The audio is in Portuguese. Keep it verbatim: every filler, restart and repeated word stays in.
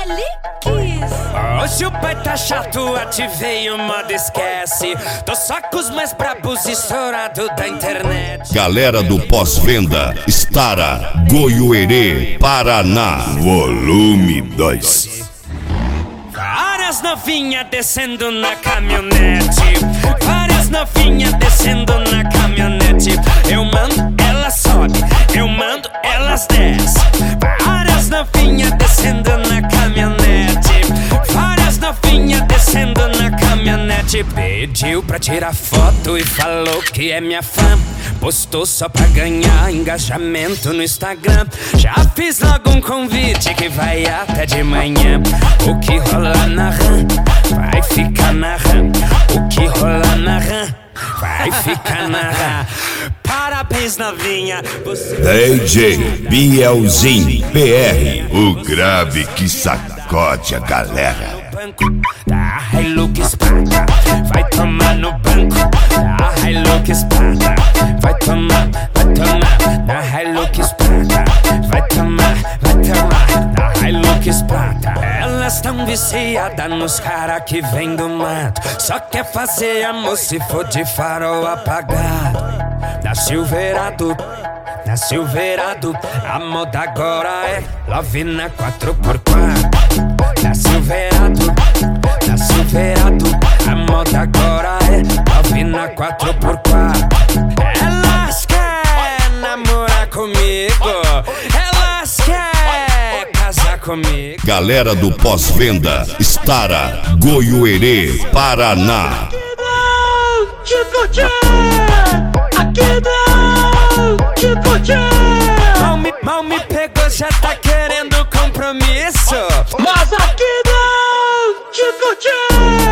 Relíquias. Hoje o pai tá chato, ativei o modo esquece. Tô só com os mais brabos estourados da internet. Galera do pós-venda, Stara, Goiuerê, Paraná. Volume dois. Várias novinhas descendo na caminhonete. Várias novinhas descendo na caminhonete. Eu mando, elas sobe. Eu mando, elas desce. Várias novinhas descendo na caminhonete. Várias novinhas descendo na caminhonete. Pediu pra tirar foto e falou que é minha fã. Postou só pra ganhar engajamento no Instagram. Já fiz logo um convite que vai até de manhã. O que rola na RAM vai ficar na RAM. O que rola na RAM vai ficar na RAM. Parabéns, novinha, você... D J Bielzinho P R, o grave que sacode a galera. Da Hilux Prata, vai tomar no banco. Da Hilux Prata, vai tomar, vai tomar. Da Hilux Prata, vai tomar, vai tomar. Da Hilux Prata. Elas tão viciadas nos cara que vem do mato. Só quer fazer amor se for de farol apagado. Da Silverado, da Silverado, a moda agora é Love na quatro por quatro. Da Silverado, da Silverado, a moda agora é Love na quatro por quatro. Elas querem namorar comigo, elas querem casar comigo. Galera do pós-venda, Stara, Goiuerê, Paraná. Aqui não, tipo tchê. Mal me, mal me pegou, já tá querendo compromisso. Mas aqui não, tipo tchê.